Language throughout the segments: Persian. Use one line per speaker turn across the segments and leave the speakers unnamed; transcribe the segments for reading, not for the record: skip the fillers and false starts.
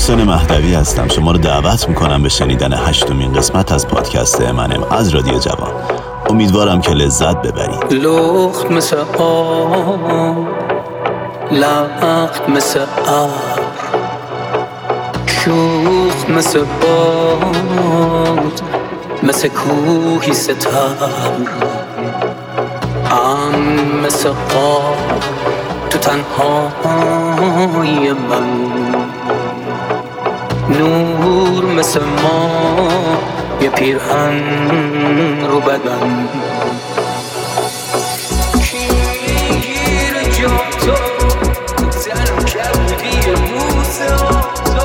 محسن مهدوی هستم. شما رو دعوت میکنم به شنیدن 8مین قسمت از پادکست M&M از رادیو جوان. امیدوارم که لذت ببرید.
لخت مثل آب، لخت مثل آب، شوخ مثل باد، مثل کوهی ستم، مثل قاب تو تنهای من، نور مثل ما یه پیرهن رو بدن. کی میگیره جا تو تن کبودی موسه تو،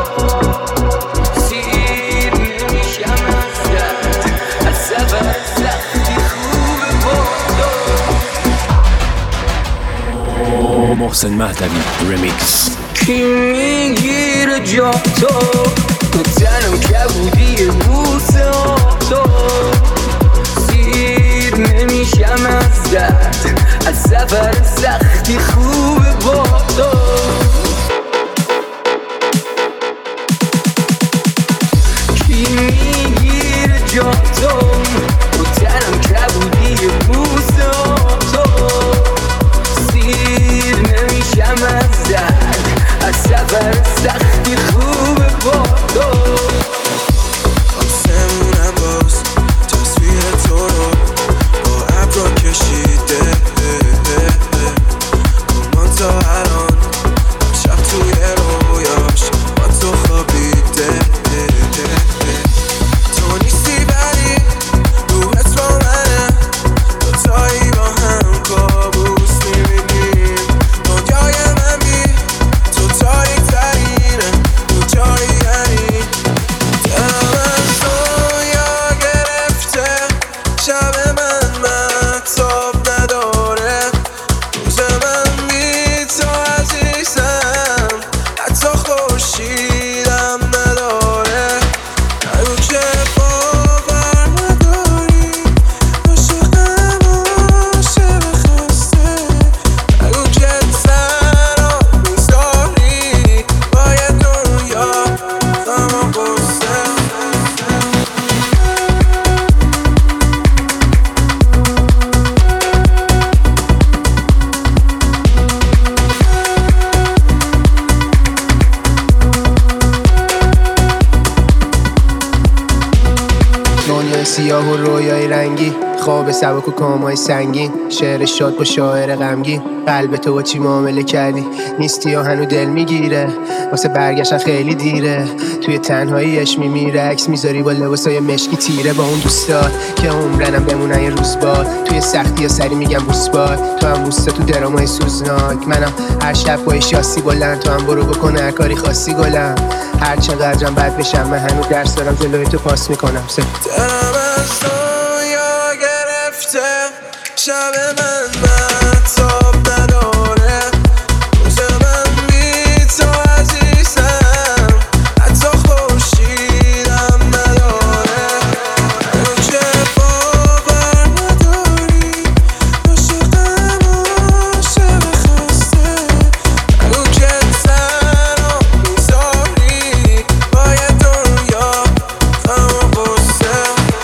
سیر نمیشم از درد، از سفر سختی خوبه با تو.
محسن مهدوی ریمیکس.
کی میگیره جا تو تنم کبودی موسه تو، سیر نمیشم از درد، از سفر سختی خوبه با تو. کی میگیره جا تو تنم کبودی موسه تو، سیر نمیشم از درد، از سفر سختی خوبه با تو.
آسمونم باز تصویر تو رو با ابرا کشیده، گمان تا الان شب توی رویاش با تو خوابیده. تو نیستی ولی روحت با منه، دوتایی با هم کابوس میبینیم. دنیای من بی تو تاریک ترینه، تو جایی یعنی دلم از دنیا گرفته، شب من مهتاب نداره، روز من بی تو عزیزم، حتی خورشیدم نداره. نگو که باور نداری، عاشقم عاشق خسته، نگو که تنها میذاری باید دنیا غم و غصه.
دنیای سیاه و رویای رنگی، خواب سبک و کامای سنگین، شعر شاد با شاعر غمگین. قلب تو با چی معامله کردی؟ نیستی و هنو دل میگیره، واسه برگشتن خیلی دیره. توی تنهاییش میمیره، عکس میذاری با لباسای مشکی تیره، با اون دوستات که عمرنم بمونن یه روز باد. توی سختی یا سری میگم بوس باد، تو هم بوسته تو درامای سوزناک. منم هر شب با شاسی بلند، تو هم برو بکن هر کاری خاصی گلم. هر چقدرم بد بشم من هنو درس دارم، جلوی تو پاس میکنم.
دلم از دنیا گرفته، شب من مهتاب نداره، روز من بی تو عزیزم، حتی خورشیدم نداره. نگو که باور نداری، عاشقم عاشق خسته، نگو که تنها میذاری باید دنیا غم و غصه.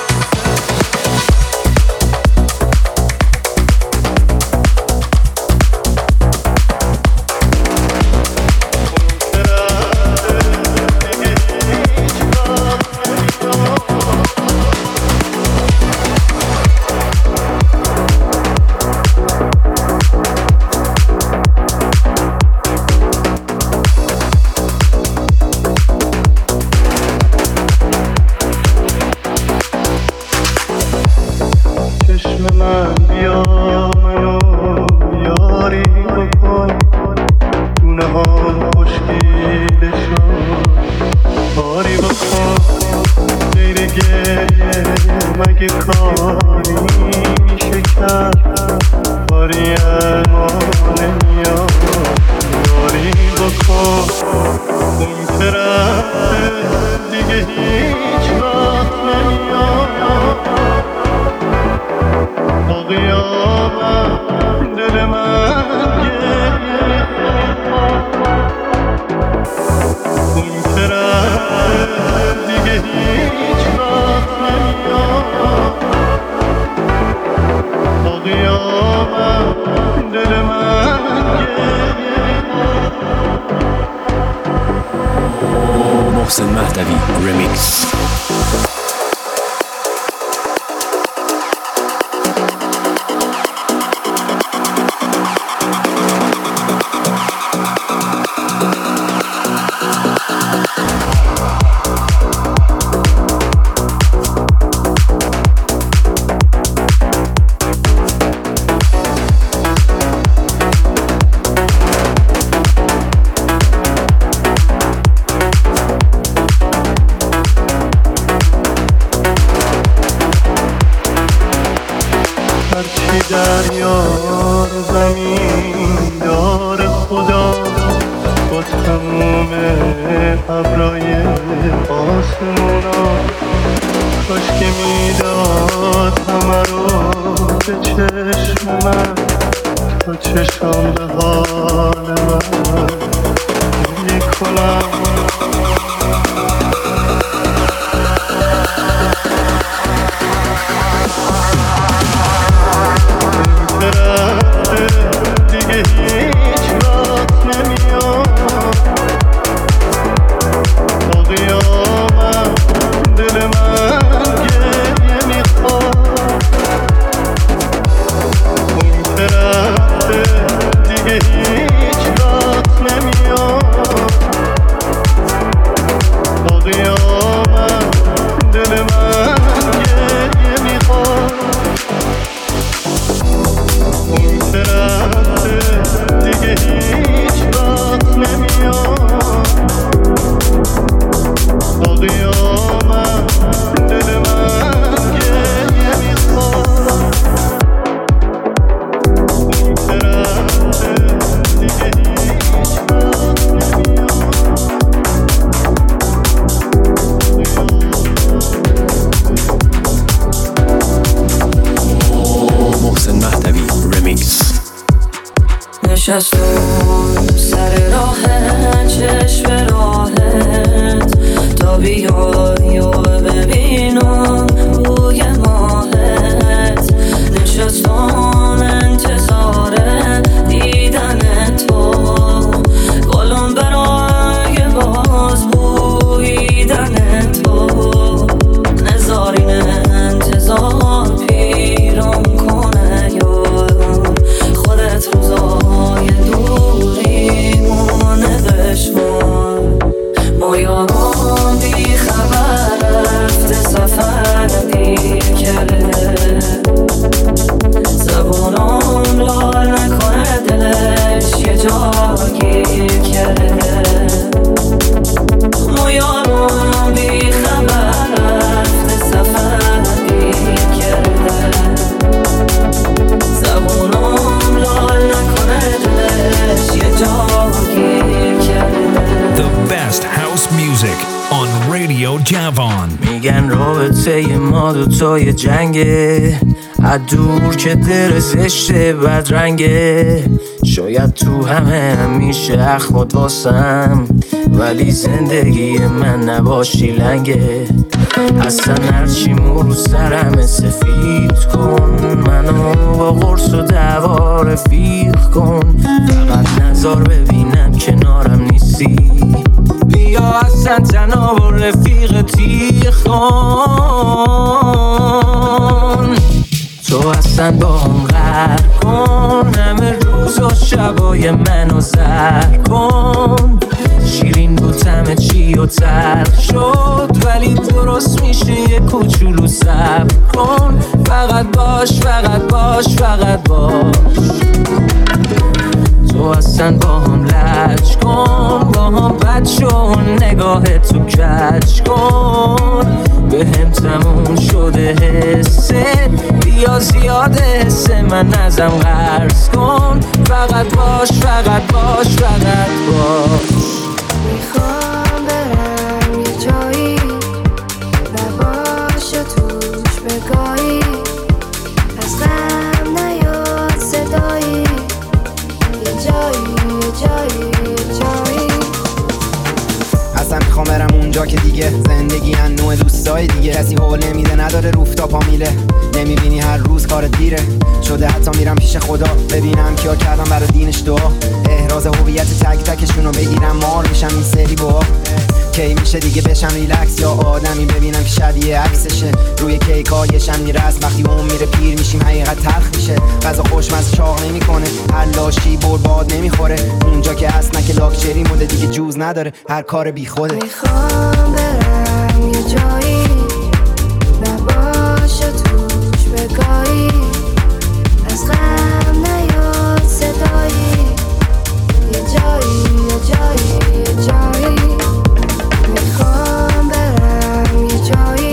چشم من بیا منو یاری بکن، گونه ها خشکیدشون کاری بکن. غیر گریه مگه کاری میشه کرد؟ کاری ما نمیاد یاری بکن. اون که رفته دیگه هیچ وقت نمیاد، تا قیامت دل من گریه. اون که رفته
محسن مهدوی رمیکس.
هرچی دریا رو زمین داره خدا با تموم ابرای آسمونا، کاش که میداد همه رو به چشم من تا چشم به حال من میکنم. دیگه هیچ وقت نمیاد تا قیامت دل من گریه میخواد. اون طرفه دیگه هیچ وقت نمیاد تا قیامت دل من گریه میخواد. اون طرفه دیگه هیچ وقت نمیاد تا قیامت دل من گریه میخواد. اون طرفه دیگه هیچ وقت نمیاد.
محسن مهدوی رمیکس.
نشستم سر راهت چشم راهت تا بیای و ببینم روی ماهت. نشستم انتظار دیدن تو، گلم برای باز بویدن تو. نزارین انتظار پیرم کنه یا خودت روزای دوریمونه بشمار. ما یاران بی خبر رفته سفر دیر کرده، زبونم لال نکنه دلش یه جا گیر کرده. ما یاران بی خبر رفته سفر دیر کرده، زبونم لال نکنه دلش یه جا گیر کرده.
The best house music on Radio Javon.
میگن رابطه ما دوتای جنگه، از دور که در زشته بدرنگه. شاید تو همه همیشه اخمات واسم، ولی زندگی من نباشی لنگه. اصلا هرچی رو سرم سفید کن، منو با قرص و دعوا رفیق کن. فقط نظر ببینم کنارم نیستی، بیا اصلا تنها و رفیق تیغ کن. تو اصلا با هم غر کن، همه روز و شبای منو زر کن. شیرین بود همه چی و تلخ شد، ولی درست میشه یه کوچولو صبر کن. فقط باش فقط باش فقط باش. تو اصلا با هم لج کن، با هم بد شو نگاه تو کج کن. به هم تموم شده حسه، بیا زیاده حسه من ازم قرض کن. فقط باش فقط باش فقط باش.
میخوام برم یه جایی نباشه توش بگاهی، از غم نیاد صدایی. یه جایی
اصلا میخوام برم اونجا که دیگه زندگی نوع دوستای دیگه. کسی حول نمیده نداره روفتاپا میله، نمیبینی هر روز کارت دیره شده. حتی میرم پیش خدا ببینم کیا کردم برای دینش دعا. احراز هویت تک تکشونو بگیرم مار میشم این سری با. کی میشه دیگه بشم ریلکس یا آدمی ببینم که شبیه عکسشه. روی کیکایشم میرسم وقتی اون میره پیر میشیم حقیقت تلخ میشه. غذا خوشمزه چاق نمیکنه، هر لاشی برباد نمیخوره. اونجا که اصلا که لاکچری مونده دیگه جوز نداره، هر کار بی خوده.
میخوام برم یه جایی نباشه توش بگاهی، از غم نیاد صدایی. یه جایی یه جایی یه جایی میخوام برم یه جایی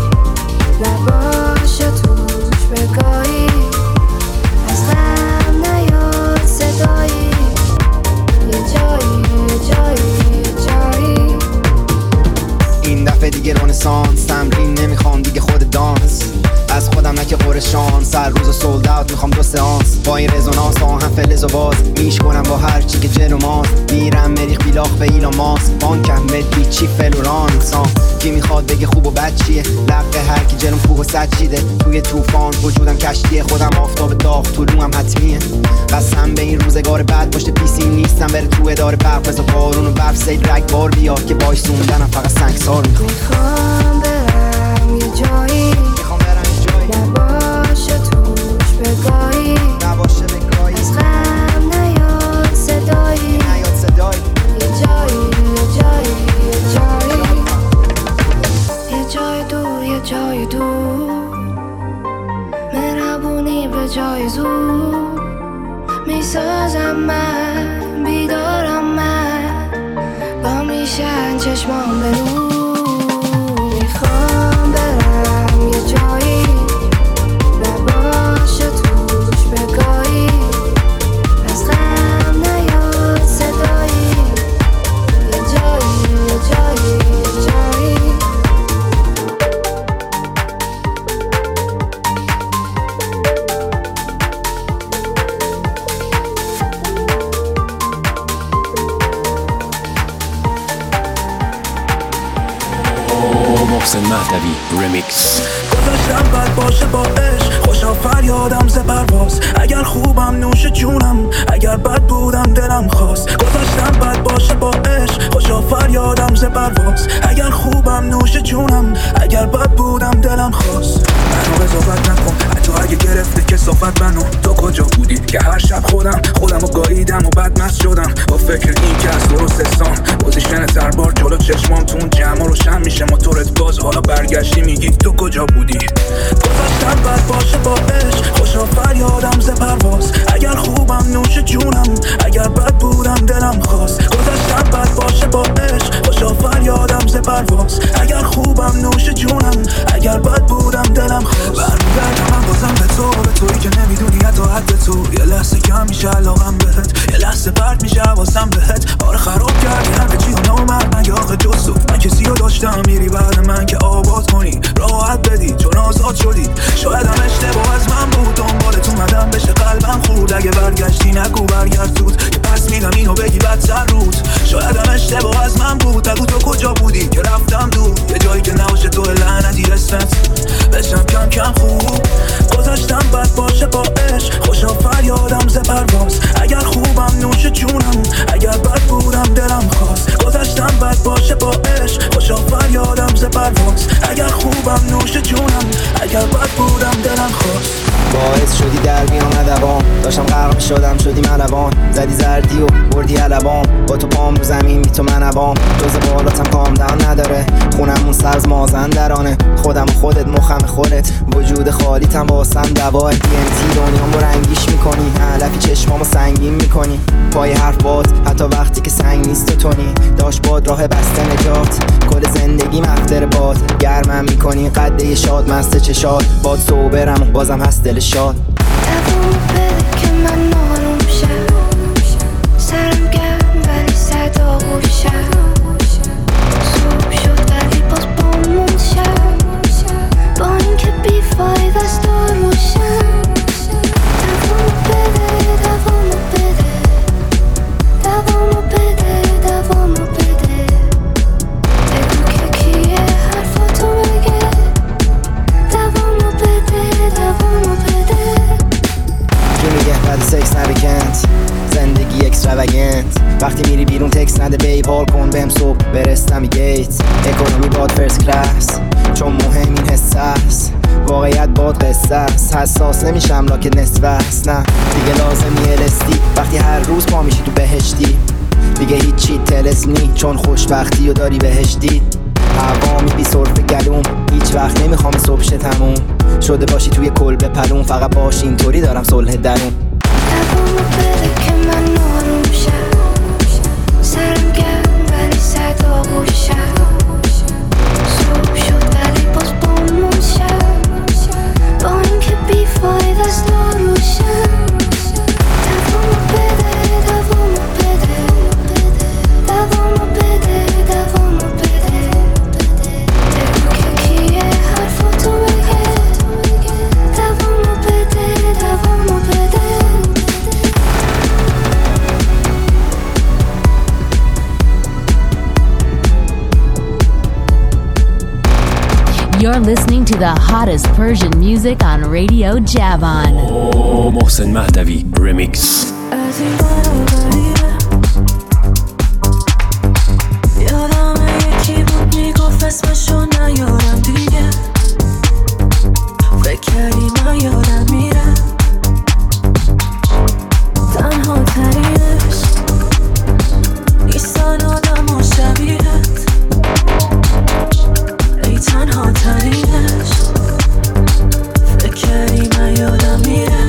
نباشه توش بگاهی، از غم نیاد صدایی. یه جایی یه جایی یه جایی.
این دفعه دیگه رنسانس، تمرین نمیخوام دیگه خود دانس. از خودم نه که قرشان، سر روز و سولد اوت میخوام 2 سئانس. با این رزونانس آهن فلز و باز میشکنم با هر چی که جلو ماست. میرم مریخ بیلاخ به ایلان ماسک، بانکم مدی چی فلورانس. کی میخواد بگه خوب و بد چیه، لقه هر کی جلوم کوه و سد چیده. توی طوفان وجودم کشتیه، خودم آفتاب داغ طولوم حتمیه. قسم به این روزگار بعد پشت پیسی نیستم بره تو اداره برق. بذار بارون و برف سید رگ بار بیاد که باش سوندنم فقط سنگسار میخوام.
میخوام برم یه جایی نباشه توش بگاهی،
نباشه بگاهی،
از غم نیاد صدایی. یه جایی یه جایی یه جایی یه جای دور یه جای دور، مهربونی به جای زور. میسازم من بیدارم من با میشن چشمام به نور. میخوام برم یه جایی نباشه توش بگاهی، از غم نیاد صدایی. یه جایی یه جایی یه جایی
محسن مهدوی رمیکس.
گذاشتم بد باشه با عشق، خوشا فریادم ز پرواز. اگر خوبم نوش جونم، اگر بد بودم دلم خواست. گذاشتم بد باشه با عشق، خوشا فریادم ز پرواز. اگر خوبم نوش جونم، اگر بد بودم دلم خواست. منو قضاوت نکن حتی اگه گرفته کثافت منو. تو کجا بودی که هر شب خودمو گاییدم و بدمست شدم با فکر این که از درست استان. پوزیشن تربار جلو چشمام تو اون جمع روشن میشه موتورت باز. حالا برگشتی میگی تو کجا بودی. گذاشتم بد باشه با عشق، خوشا فریادم ز پرواز. اگر خوبم نوش جونم، اگر بد بودم دلم خواست. گذاشتم بد باشه با عشق، خوشا فریادم ز پرواز. اگر خوبم نوش جونم، اگر بد بودم دلم خواست. برمیگردم من بازم به تویی که نمیدونی حتی حد تو. یه لحظه کم میشه علاقم بهت، یه لحظه پرت میشه حواسم بهت. آره خراب کردی همه چی و نامرد مگه آخه جز تو. من کسی رو داشتم میری بعد من که آباد کنی، راحت بدی چون آزاد شدی. شاید هم اشتباه از من بود، دنبالت اومدم بشه قلبم خورد. اگه برگشتی نگو برگرد زود، که پس میدم اینو بگی بدتر رود. شاید هم اشتباه از من بود، نگو تو کجا بودی که رفتم دور. یه جایی که نباشه تو لعنتی اسمت بشم کم کم خوب. گذاشتم بد باشه با عشق، خوشا فریادم ز پرواز. اگر خوبم نوش جونم، اگر بد بودم دلم خواست. گذاشتم بد باشه با عشق، خوشا فریادم ز پرواز. اگر خوبم نوش جونم، اگر بد بودم دلم خواست.
باعث شدی در بیام ندوام، داشتم غرق شدم شدی ملوان. زدی زردی و بردی علوام، با تو پام رو زمین بی تو منوام. جز بالاتم کام دم نداره، خونمون سبز مازندرانه. خودم و خودت مخم خودت، وجود خالیتم واسم دواه. DMT دنیامو رنگیش میکنی، علفی چشمامو سنگین میکنی. پای حرف باز حتی وقتی که سنگ نیست تو تونی. داشت باد راه بسته نجات، کل زندگی مفتر باد. گرمم میکنی قده شاد مست چشاد. باد صوبرم و بازم هست دل شاد.
دوام بده که من آروم شم، سرم گرم ولی صدا گوشم. صبح شد ولی باز بامون شم، با اینکه بی فایده است روشم. دوامو بده دوامو بده دوامو بده دوامو بده. بگو که کیه حرفاتو بگه. دوامو بده دوامو بده.
کی میگه بعد سکس نبکند، زندگی اکستراوگنت. وقتی میری بیرون تکس نده پال کن بهم صبح برستم گیت اکونومی باد فرست کلاس چون مهم این حس است واقعیت باد قصه است حساس نمیشم لاکت نصف است نه دیگه لازمی الستی وقتی هر روز پا میشی تو بهشتی دیگه هیچی تلس نی چون خوشبختی و داری بهشتی هوا میبی صرف گلوم هیچ وقت نمیخوام صبح شه تموم شده باشی توی کلبه پلوم فقط باش اینطوری دارم صلح درون
دوامو بده که من آروم شم سرم گرم ولی صدا گوشم صبح شد ولی باز بامون شم با اینکه بیفاید از ناروشم دوامو بده دوامو بده دوامو بده دوامو بده بگو که کیه حرفاتو بگه دوامو بده دوامو بده
You're listening to the hottest Persian music on Radio Javan.
محسن مهدوی رمیکس.
یادم یکی بود میگفت اسمشو نیارم دیگه فکر کردی من یادم میره تنها ترینش نیستن آدم و شبیهت ای تنها ترینش فکر کردی من یادم میره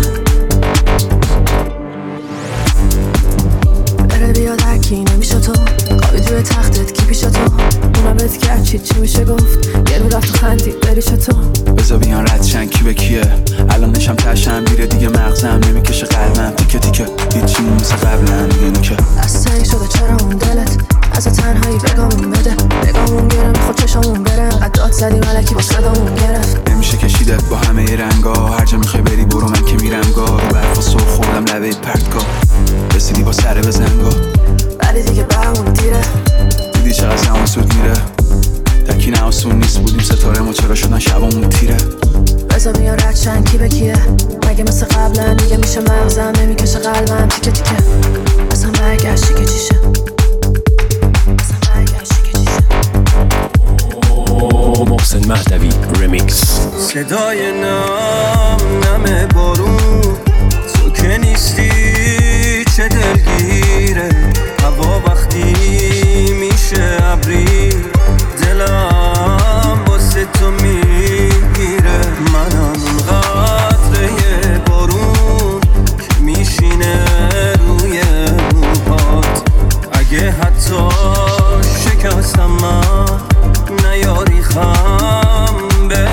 بره بیاد هرکی نمیشه تو خوابید روی تختت کی پیش تو اونم بهت کرد چی میشه گفت یه رو رفت و خندید بری چطور
بذار بیان رد شن کی به کیه الان نشم تشم میره دیگه مغزم نمیکشه قلبم تیکه تیکه هیچی مثل قبلا دیگه که
از تنگ شده چرا اون دلت از تنهایی بگامون بده بگامون گره میخواد چشامون بره انقدر داد زدی ملکی با صدامون گرفت
نمیشه کشیدت با همه رنگا هر جا میخوای بری برو من که میرم گاه رو برفا سر خوردم لبه پرتگاه رسیدی با سره بزنگا
ولی دیگه برمون دیره
دیدی چقدر زمان سود میره تکی نه آسون نیست بودیم ستاره ما چرا شدن شبامون تیره
بذار میان رد شن کی به کیه مگه مثل قبلا دیگه میشه مغزم نمیکشه قلبم تیکه تیکه اصلا برگشتی که چیشه اصلا برگشتی که چیشه
محسن مهدوی رمیکس.
صدای نم بارون تو که نیستی چه دلگیره هوا وقتی میشه ابری دلم واسه تو میگیره منم اون قطره بارون که میشینه روی موهات اگه حتی شکستم من نیاری خم به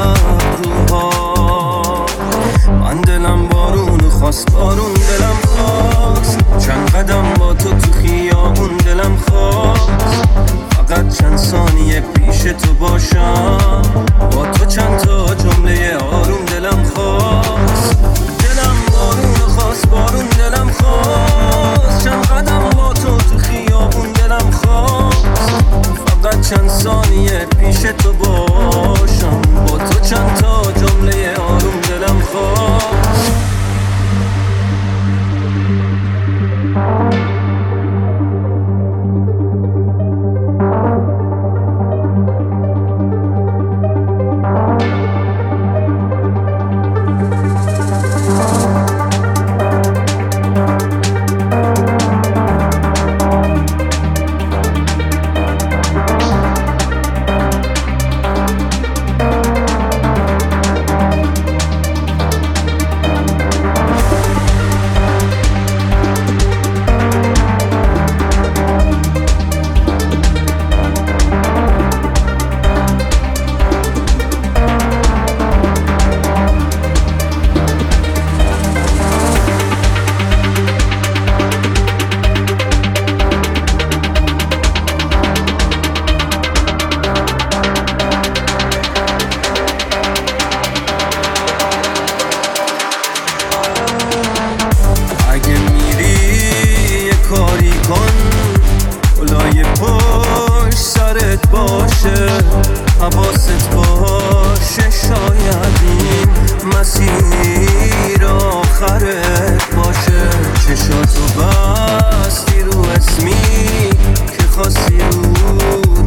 ابروها من دلم بارون خواست بارون دلم خواست چند قدم با تو خیابون دلم خواست فقط چند ثانیه پیش تو باشم با تو چند تا جمله آروم دلم خواست دلم بارون خواست بارون دلم خواست چند قدم با تو خیابون دلم خواست فقط چند ثانیه پیش تو باشم با تو چند تا جمله آروم دلم خواست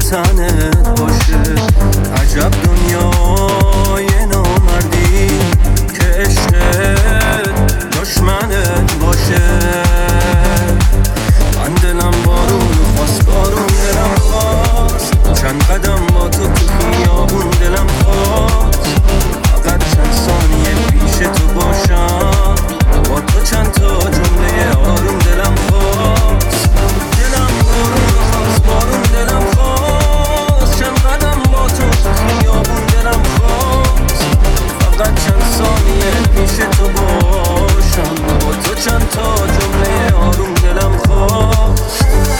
تنت باشه. عجب دنیای نامردی که عشقت دشمنت باشه. من دلم بارون خواست، بارون دلم خواست، چند قدم با تو خیابون دلم خواست. فقط چند ثانیه پیش تو باشم، با تو چند تا جمله آروم دلم خواست. دلم بارون خواست، بارون دلم خواست، چند قدم با تو خیابون دلم خواست. فقط چند ثانیه پیش تو باشم، با تو چند تا جمله آروم دلم خواست.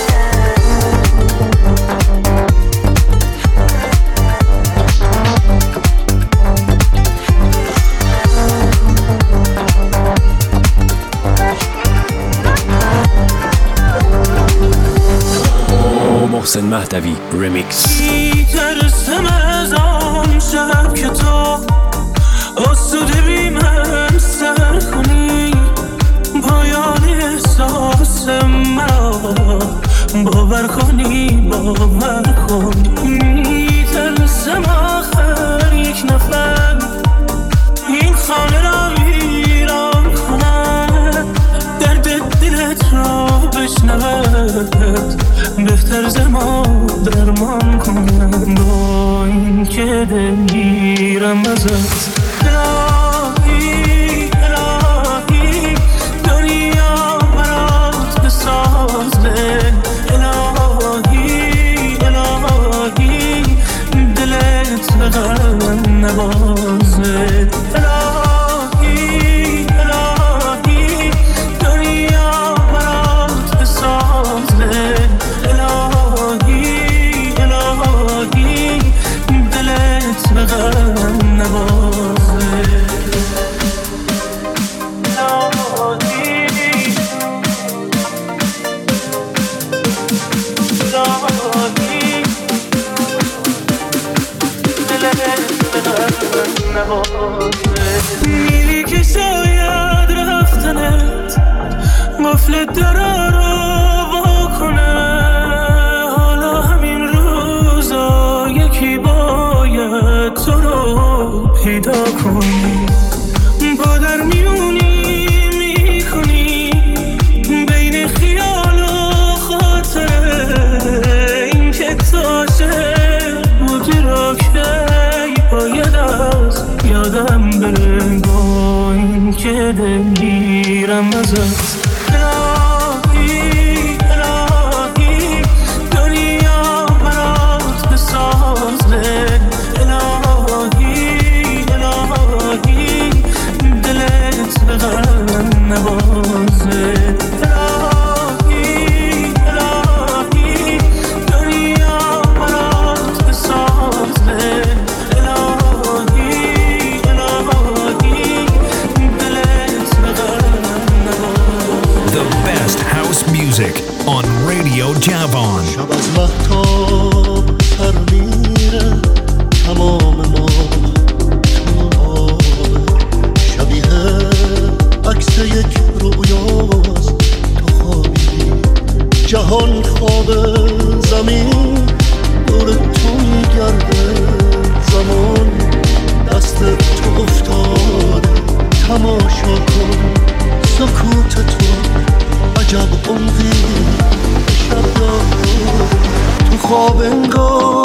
محسن مهدوی رمیکس.
میترسم از آن شب که تو آسوده بی من سر کنی، پایان احساس مرا باور کنی، باور کنی. میترسم آخر یک نفر این خانه را ویران کند، درد دلت را بشنود، بهتر ز ما درمان کنم. با این که دلگیرم ازت الهی، الهی دنیا برات بسازه. الهی، الهی دلت به غم نبازه. الهی، الهی دنیا برات بسازه. الهی، الهی دلت به غم نبازه. میری که شاید رفتنت قفل درا رو واکنه. حالا همین روزا یکی باید تو رو پیدا کنی. با در میونی میکنی بین خیال و خاطره. این که تاشه بودی را که باید از یادم بره. با این که دلگیرم ازت الهی، الهی دنیا برات بسازه. الهی، الهی دلت به غم نبازه. الهی، الهی دنیا برات بسازه. الهی، الهی دلت به غم نبازه.
The best house music on Radio Javon.
شب از مهتاب تر میره، تمام ما تو آب. شبیه عکس یک رویاست، تو خوابیدی جهان خواب، زمین دور تو میگرده، زمان دست تو افتاده. تماشا کن سکوت تو، عجب عمقی شب داره. تو خواب انگار